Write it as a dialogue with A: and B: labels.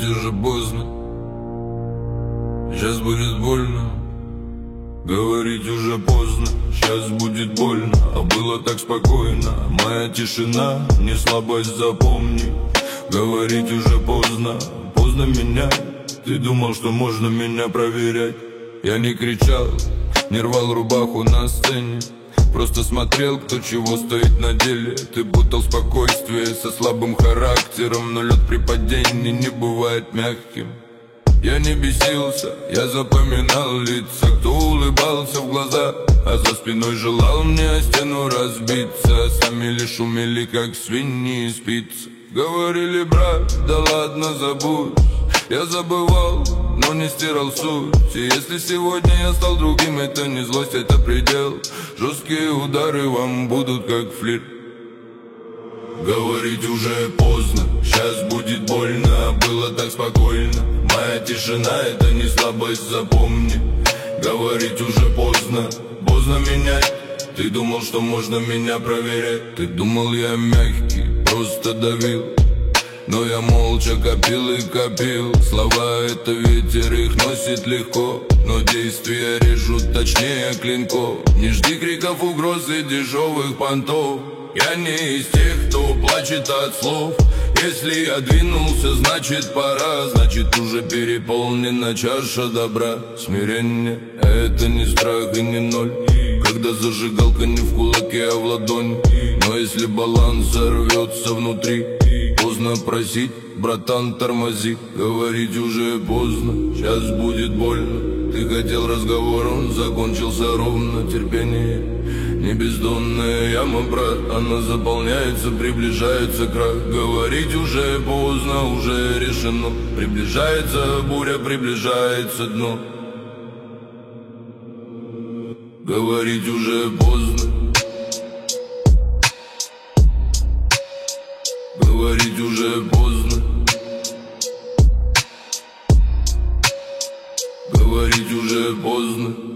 A: Говорить уже поздно, сейчас будет больно. Говорить уже поздно, сейчас будет больно. А было так спокойно, моя тишина, не слабость, запомни. Говорить уже поздно, поздно менять. Ты думал, что можно меня проверять. Я не кричал, не рвал рубаху на сцене, просто смотрел, кто чего стоит на деле. Ты путал спокойствие со слабым характером, но лед при падении не бывает мягким. Я не бесился, я запоминал лица, кто улыбался в глаза, а за спиной желал мне о стену разбиться. Сами лишь умели, как свиньи, спиться. Говорили, брат, да ладно, забудь. Я забывал, но не стирал суть. И если сегодня я стал другим, это не злость, это предел. Жесткие удары вам будут как флирт. Говорить уже поздно, сейчас будет больно. Было так спокойно, моя тишина, это не слабость, запомни. Говорить уже поздно, поздно менять. Ты думал, что можно меня проверять. Ты думал, я мягкий, просто давил, но я молча копил и копил. Слова — это ветер, их носит легко, но действия режут точнее клинков. Не жди криков, угроз и дешевых понтов. Я не из тех, кто плачет от слов. Если я двинулся, значит пора, значит уже переполнена чаша добра. Смирение — это не страх и не ноль, когда зажигалка не в кулаке, а в ладонь. Но если баланс взорвется внутри, поздно просить, братан, тормози. Говорить уже поздно, сейчас будет больно. Ты хотел разговор, он закончился ровно. Терпение не бездонная яма, брат, она заполняется, приближается крах. Говорить уже поздно, уже решено. Приближается буря, приближается дно. Говорить уже поздно. Говорить уже поздно. Говорить уже поздно.